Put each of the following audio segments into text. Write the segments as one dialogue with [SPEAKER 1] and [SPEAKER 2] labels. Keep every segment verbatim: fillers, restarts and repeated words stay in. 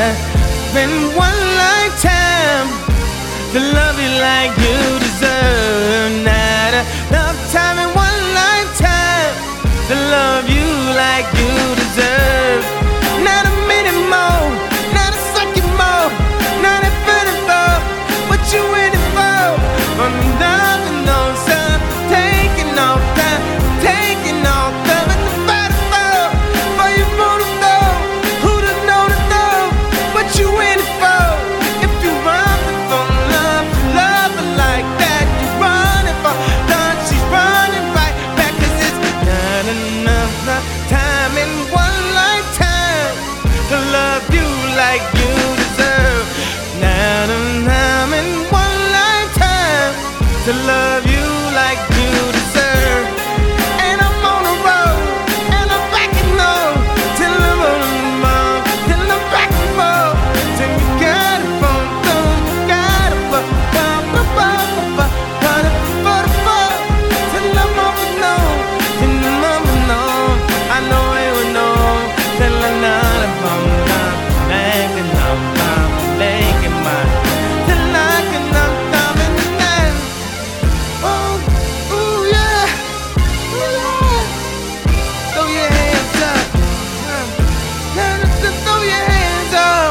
[SPEAKER 1] Been one lifetime to love you like you deserve. Not enough time in one lifetime to love you like you deserve. Not a minute more, not a second more, not a minute more. What you waiting for? I'm loving no sun, taking off time, taking off time in the fight for, for you for the know, who to know to know. What you waiting for? If you running for love, love like that, you running for love, she's running right back. 'Cause it's not enough time in one lifetime to love you like you deserve. Not enough time in one lifetime to love you like you deserve. And I'm on the road, and I'm backing up till I'm on the mall, till I'm backing up, till you got it from through, got it for, for, for, for, for, for, for, for, till I'm on the know, till I'm on the know. I know it will know, till I'm not about my making up my making my, till I can up down in the night. Oh, ooh yeah, ooh yeah. Throw your hands up, uh, yeah, just throw your hands up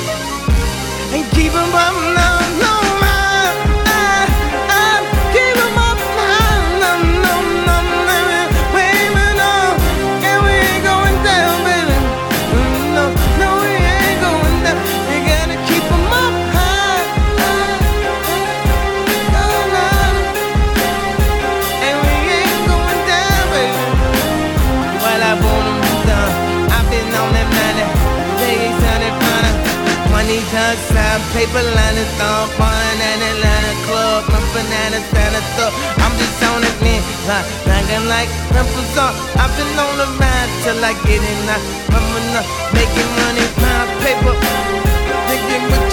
[SPEAKER 1] and keep 'em up now, no man. I, I keep 'em up now, no, no, no, no, waving on, and we ain't going down, baby. No, no, we ain't going down. You gotta keep 'em up high, high, high, oh, no. And we ain't going down, baby. While I want 'em down, I've been on that money, they sounded funny. Money outside, paper lining, thumb, fun, and Atlanta club, my banana Santa stuff. I'm just on it, man, like, like I'm like pimples up. I've been on the ride till I get it now. I'm enough, making money, pound paper, thinking with